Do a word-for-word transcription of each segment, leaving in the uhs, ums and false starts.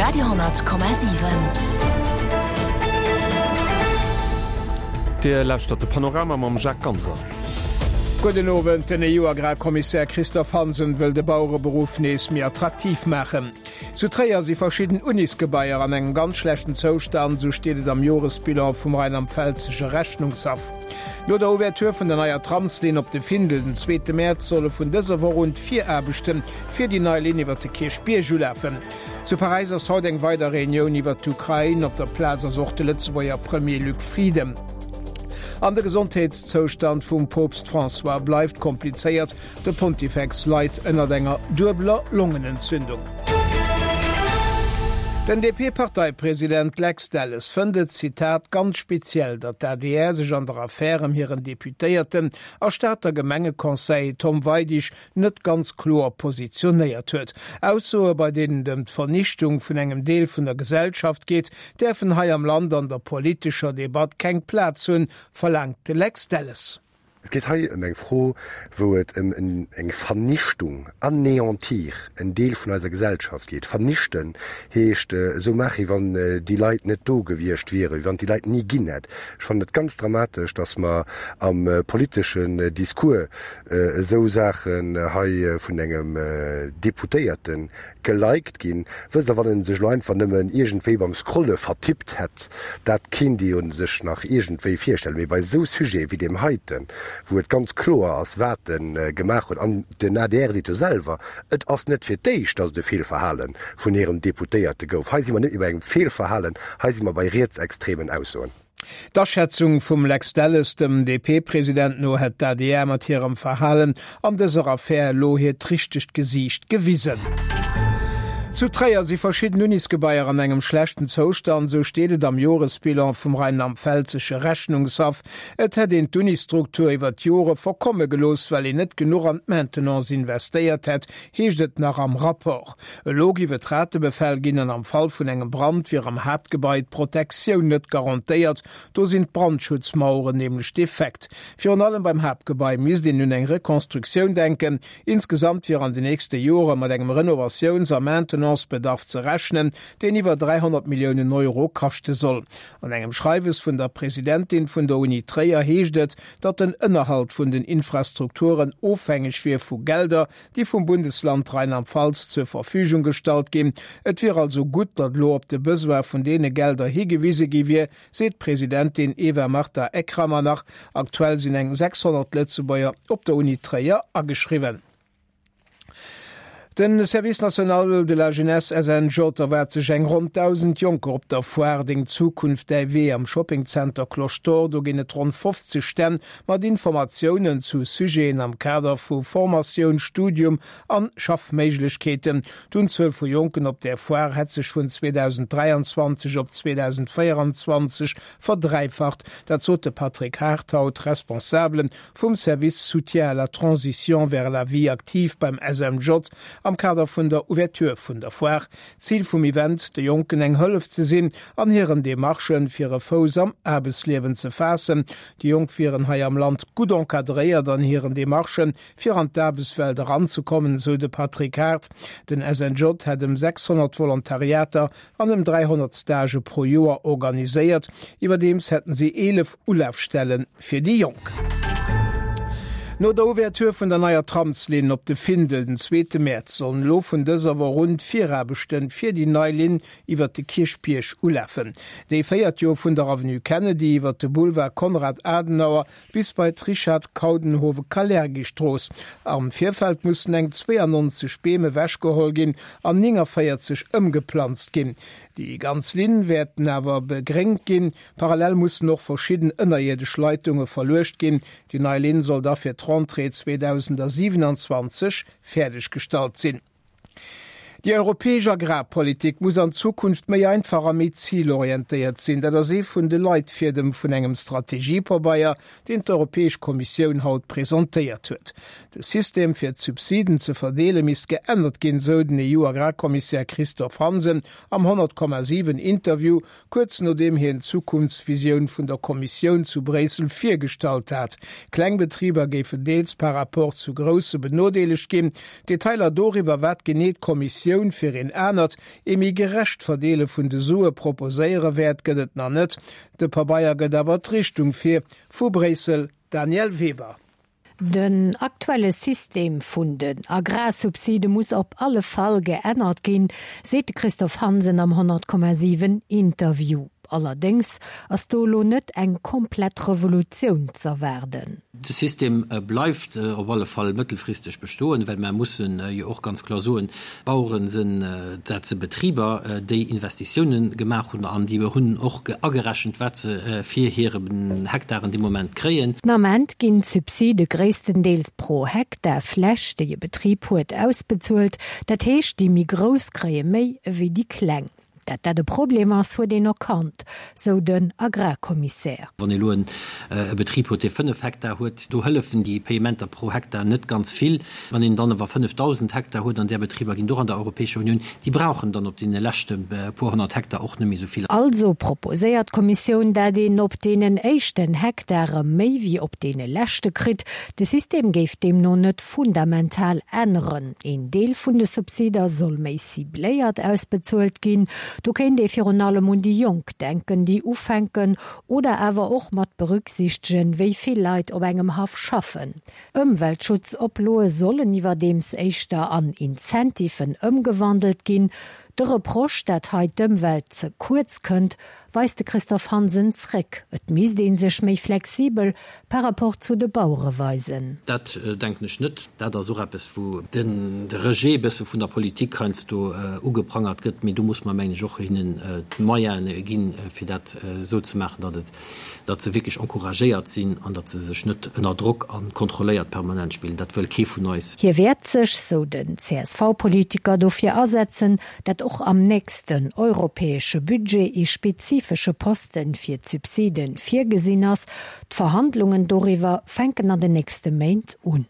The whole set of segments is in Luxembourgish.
Radiohonnertkommmersiven. Der lauscht de Panorama am Jacques Ganser. Guten Abend, den E U-Agrarkommissär Christoph Hansen will den Bauernberuf nees mehr attraktiv machen. Zu Träger sie verschieden Unisgebäier an einen ganz schlechten Zustand, so steht es am Jahresbilanz vom Rheinland-Pfälzischen Rechnungshof. Nur der Ouvertür von der neuen Tramslinie auf den Findel, den zweiten März, soll von dieser Woche rund vier Erbechten für die neue Linie über die Kirchspiel laufen. Zu Paris ist heute eine weitere Reunion über die Ukraine auf der Plaza Sorte Lützburger Premier Luc Frieden. An der Gesundheitszustand vum Popst François bleibt kompliziert. Der Pontifex leidt ënner enger dubler Lungenentzündung. Den D P-Parteipräsident Lex Dallas findet, Zitat, ganz speziell, dat der D R sich an der Affäre im ihren Deputierten als Staater Gemengekonseil Tom Weidisch net ganz klar positioniert huet. Außer bei denen dem Vernichtung von engem Deel von der Gesellschaft geht, der von Hai am Land an der politischer Debatte kein Platz hun, verlangte Lex Dallas. Es geht hier um eng froh, wo es um eng Vernichtung, anéantir, ein Deel von unserer Gesellschaft geht. Vernichten heisst, äh, so mache ich, wenn äh, die Leute nicht da gewirrscht wären, wenn die Leute nie gehen. Ich fand es ganz dramatisch, dass man am äh, politischen äh, Diskurs äh, so Sachen äh, von einem äh, Deputierten geliked gehen, was da wenn sich einfach nicht mehr irgendwie beim Scrollen vertippt hat, das Kind die und sich nach irgendwie vorstellen. Wie bei so Sujet wie dem heuten, wo et ganz klar ass Werten äh, gemacht huet an den A D R si selber, et ass net fir déich dats de Fehlverhalen vun ihrem Deputéierte gouf. Heisi man net iwwer eng Fehlverhalen, heisi man bei Reetsextremen aussoen. Der Schätzung vum Lex Dallas, dem D P-Präsident, no het der D R mat hirem Verhalen an deser Affaire lo het richtig Gesicht gewiesen. Zu Träger sie verschiedene Unisgebäier an engem schlechten Zustand, so steht am Jahresbilanz vom Rheinland-Pfälzische Rechnungshof. Et hat den Unistruktur iwwer Jore verkomme gelost, weil er net genug an Maintenance investiert hat, heeschtet nach am Rapport. E Logi wird Ratebefehl ginnen am Fall von engem Brand wie am Hauptgebäude Protektion net garantiert, do sind Brandschutzmauern nämlich defekt. Für allem beim Hauptgebäude mis den nun eng Rekonstruktion denken, insgesamt wir an die nächste Jahre mit engem Renovations- und Maintenance Bedarf zu rechnen, den iwwer dreihundert Millionen Euro kachte soll. An engem Schreiwes vun der Präsidentin vun der Uni Träger heeschtet, dat den Inhalt vun den Infrastrukturen aufhängig wie vu Gelder, die vom Bundesland Rheinland-Pfalz zur Verfügung gestalt gin. Et wäre also gut, dat lo op de Beswer von dene Gelder hingewiese giwie, seht Präsidentin Eva Martha Ekramer nach. Aktuell sind eng sechshundert Letzebäuer op der Uni Träger angeschrieben. Den Service National de la Jeunesse S N J erwert sech eng rund tausend Junker op der Fuerding Zukunft D W am Shoppingcenter Klostor, do ginnet rund fünfzig Stänn mat Informationen zu Sujeten am Kader vu Formation, Studium an Schaffmeiglichkeiten. Dun zwölf vu Junken op der Fuer het sech vun zweitausenddreiundzwanzig op zweitausendvierundzwanzig verdreifacht. Dat zote Patrick Harthaut, Responsablen vum Service Soutien à la Transition vers la Vie aktiv beim S M J, am Kader vun der Ouverture vun der Foire. Ziel vum Event, de Jonken eng hëllef ze sinn, an hireieren de Marschen fir e Fos am Erbeslewen ze fassen. Die Jungfiren hai am Land gut enkadréiert an hireieren de Marschen fir an d'Erbesfelder ranzukommen, so de Patrick Hart. Den S N J hat dem sechshundert Volontariater an dem dreihundert Stage pro Joer organiséiert. Iwerdems hätten sie elf Ulafstellen fir die Jung. No der Ouvertür vun der neuer Tramslinie op de Findel den zweiten März sollen lo vun dëser war rund vier Erbechten fir die Neulin iwwer de Kirchpiersch ulaffen. Dei feiert jo vun der Avenue Kennedy iwwer de Boulevard Konrad Adenauer bis bei Richard Kaudenhove Kalergistroos. Am Vierfeld mussssen eng zweiundneunzig Speme wäsch gehol gin, an Ninger feiert sech ëmgepflanzt gin. Die ganz Linnen werden awer begrenkt gin. Parallel mussssen noch verschieden ënnerjede Leitungen verlecht gin. Die Neulin soll dafür Rentrée zweitausendsiebenundzwanzig fertiggestaltet sinn. Die europäische Agrarpolitik muss an Zukunft méi einfacher mit zielorientiert sinn, dat der see vun de Leiit fir dem vun engem Strategieprobaier den d'Europäesch Kommission haut präsentiert huet. Das System fir Subsiden ze verdelen is geändert gin, so den E U-Agrarkommissär Christoph Hansen am hundert Komma sieben Interview kurz no dem hier en Zukunftsvision vun der Kommission zu Bresel vier gestalt hat. Kleinbetrieber gefe deels par rapport zu grosse benodeelig gin, Detailer doriwer wat genet Kommission Kommission fir en änert emi gerecht verdeele vun de Sue proposéiere werd gëdet na net, de Pabaier gët awer d'Richtung fir vu Bresel Daniel Weber. Den aktuelle System vun den Agrarsubside muss op alle Fall geënnert ginn, seet Christoph Hansen am hundert Komma sieben Interview. Allerdings ass dolo net eng komplett Revolution zu werden. Das System äh, bleibt äh, auf alle Fall mittelfristig bestohlen, weil man muss äh, ja auch ganz klar so Bauern sind äh, Betrieber, äh, die Investitionen gemacht und an die wir hun auch gerechnet Wetze äh, vier Hektaren im Moment kreen. Moment gin Subside größtenteils pro Hektar Fläche, die ihr Betrieb huet ausbezahlt, dat hecht die mi groß kree mei wie die Klang. Dat dat de Problem ass huet den erkannt, so den Agrarkommissär. Wann lo en äh, Betrieb huet fünf Hektar huet, do hëllefen die Payementer pro Hektar net ganz viel. Wann en dann war fünftausend Hektar huet an der Betrieber gin do an der Europäische Union, die brauchen dann op die lächte äh, hundert Hektar auch nemi soviel. Also proposéiert Kommission dat den op denen echten Hektare méi wie op dene lächte krit, de System géif dem no net fundamental ändern. En Deel vun de Subsider soll méi sibléiert ausbezuelt gin. Du kennt de fir allem und die Jung denken, die ufenken oder awer och mat berücksichtigen, wéi viel Leiit op engem Haf schaffen. Umweltschutz oploe sollen iwwer dems Eichter an Incentiven ëmgewandelt gin, de Reproch, dat heit d'Umwelt ze kurz kënnt, weist de Christoph Hansen zreck. Et mies den sech méi flexibel per rapport zu de Bauere weisen. Dat äh, denk nech net, dat der so es wo den de Regie bisse vun der Politik kannst du äh, ugeprangert gëtt, mir du musst man meine Joche hinnen äh, Meier gin äh, fir dat äh, so zu machen, dat het, dat ze wirklich encouragéiert sinn an dat ze sech net ënner Druck an kontrolléiert permanent spielen. Dat wëll ke vu neus. Hier werd sech so den C S V-Politiker dofir ersetzen, dat och am nächsten europäesche Budget i spezifisch Posten fir Subsiden fir Gesinners, d'Verhandlungen doriwer fenken an den nächste Maint un.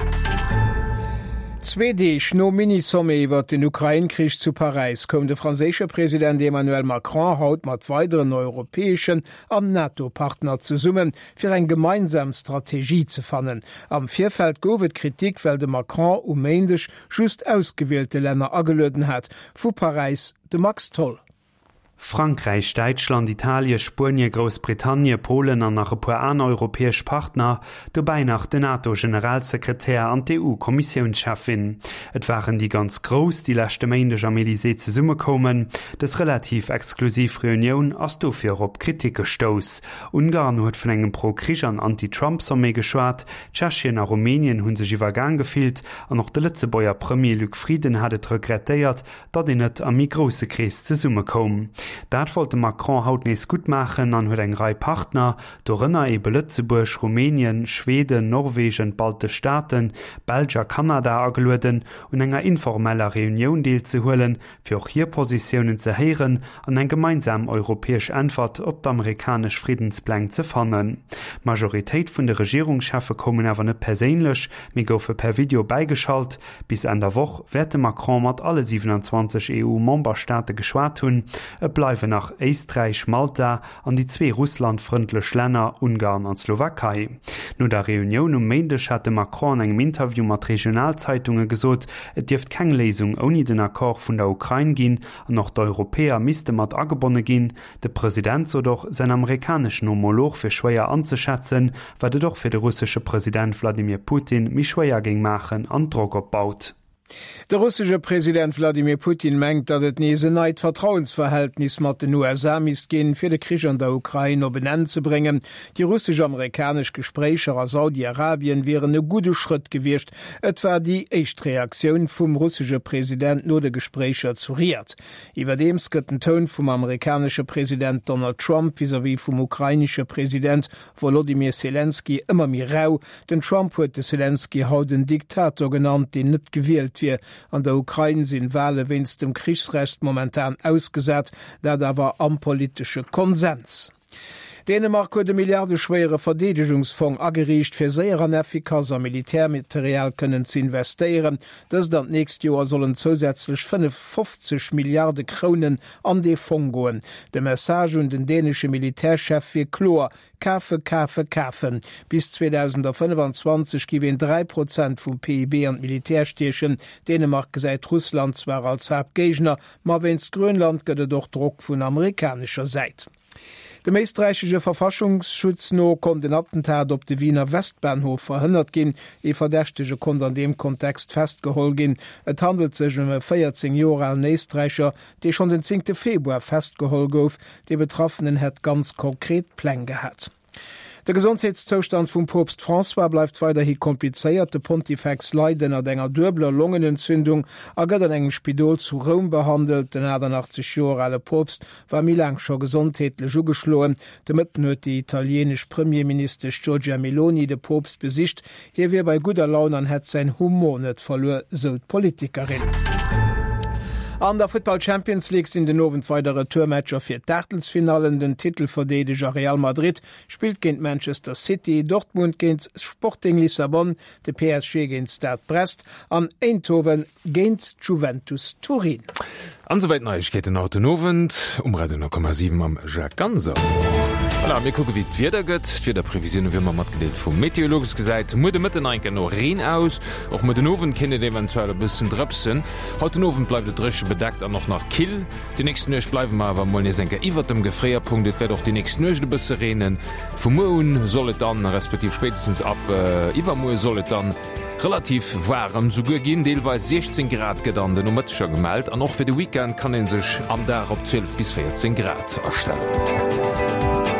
Zwedech no Minisomme iwwer den Ukraine-Krich zu Paris kom de franzésche Präsident Emmanuel Macron haut mat weiteren europäesschen am NATO-Partner ze summen, fir eng gemeinsam Strategie ze fannen. Am Vierfeld gowet Kritik, well de Macron uméendech just ausgewählte Länder agelöden hat. Vu Paris de Max Toll. Frankreich, Deutschland, Italien, Spanien, Großbritannien, Polen an nach e paar an europäesch Partner, dobei nach den NATO-Generalsekretär an die E U-Kommissionschefin. Et waren die ganz groß, die letzte Mäindech am Elysée ze Summe kommen, des relativ exklusiv Reunion as dofir op Kritik gestoss. Ungarn huet vun engem Pro-Krieg an Anti-Trump-Somme geschwart, Tschechien a Rumänien hunn sech iwwer gang gefilt, an noch de Lützebauer Premier Luc Frieden hatt regrettéiert, dat en net am mi grosse Kreis ze Summe kom. Dat wollte Macron hautnees gut machen an huet eng Rei Partner, do Rënner ebe Lützeburg, Rumänien, Schweden, Norwegen, Balte Staaten, Belgier, Kanada ageluden und enger informeller Reunion deel ze hullen, fir auch hier Positionen ze heieren an eng gemeinsam europäesch Antwort op d'amerikanesch Friedensplan ze fannen. Majoritéit vun de Regierungschefe kommen awer net perélech, mé goufe per Video beigeschalt, bis an der Woch werte Macron mat alle siebenundzwanzig E U-Memberstaate geschwart hunn, e bleiwe nach Österreich, Malta an die zwee russlandfrëndlech Länner Ungarn an Slowakei. No der Reunion um Meindech hatte Macron engem Interview mat Regionalzeitungen gesot, et Dift keng Lesung oni den Akkor vun der Ukraine ginn an noch d'Europäer miste mat agebonne ginn, de Präsident so doch sen amerikanischen Homolog fir schwéier anzuschätzen, wat de doch fir de russische Präsident Wladimir Putin mi schwéier ging machen an Drog opbaut. Der russische Präsident Wladimir Putin mengt, dat et nie se neid Vertrauensverhältnis mat den U S A mis gin fir de Krieg an der Ukraine op benennt zu bringen. Die russisch-amerikanisch Gesprächer aus Saudi-Arabien wären e gute Schritt gewircht, etwa die Echtreaktion vum russische Präsident no de Gesprächer zuriert. Iwerdems gëtt den Ton vum amerikanische Präsident Donald Trump vis-à-vis vum ukrainische Präsident Volodymyr Zelensky immer mir rau. Den Trump huet de Zelensky haut den Diktator genannt, den net gewählt wie an der Ukraine sind Wale wenn's dem Kriegsrecht momentan ausgesät, da da war am politische Konsens. Dänemark huet de milliardeschwere Verdedigungsfonds ageriicht fir séier an effikaser Militärmaterial kënnen ze investieren. Dës dat nächst Joer sollen zusätzlich fünfundfünfzig Milliarden Kronen an de Fonds goen. De Message und den dänesche Militärchef fir Chlor Kafe Kafe kafen. Bis zweitausendfünfundzwanzig giwen drei Prozent vum P I B an Militärstechen. Dänemark gesäit Russland zwar als Hauptgegner, ma wenns Grönland gëtt doch Druck vun amerikanischer Seite. De meestreichsche Verfassungsschutz no kon den Attentat op de Wiener Westbahnhof verhindert gin, e verdächtege kon an dem Kontext festgehol gin. Et handelt sech um e vierzehn Jahre alt Meestreicher, déi schon den zehnten Februar festgehol gouf, de Betroffenen het ganz konkret Pläne gehat. Der Gesundheitszustand vum Propst François bleibt weiterhi kompliziert. De Pontifex leiden an enger dubler Lungenentzündung, a gëtt an engem Spidol zu Rom behandelt. Den achtzig Jahre alte Propst war mi lang schon gesundheitlich ugeschloen. Damit huet die italienisch Premierminister Giorgia Meloni de Propst besicht. Hier wie bei guter Laune an het sein Humor net verlor, so Politikerin. An der Football Champions League sind den nowen weitere Tourmatcher fir d'Artelsfinalen. Den Titelverteidiger Real Madrid spielt gegen Manchester City, Dortmund gegen Sporting Lissabon, de P S G gegen Stade Brest, an Eindhoven gegen Juventus Turin. Ansoweit Neuigkeiten Autonowen um Radio null Komma sieben am Jacques Ganser. Voilà, mir gucke wie wieder gëtt fir der Prävision wie man mat gedeelt vum Meteorologisch gesäit Mu mit den enke noch Reen aus och mit den Owen kindet eventuell bisssen drëpsen. Haut den Owen bleibt dresche bedeckt an noch nach Kill. Die nächsten Nech bleiben ma war mal senke iwwer dem Gefréerpunktet wer doch die nächsten Nøchte bisse Reenen. Vo Moun sollet dann respektiv spätestens ab äh, Iwermoe sollet dann relativ warm so gin deelweis sechzehn Grad gedan den Nummerscher gemeldt an noch fir de Weekend kann en sech am da op zwölf bis vierzehn Grad erstellen.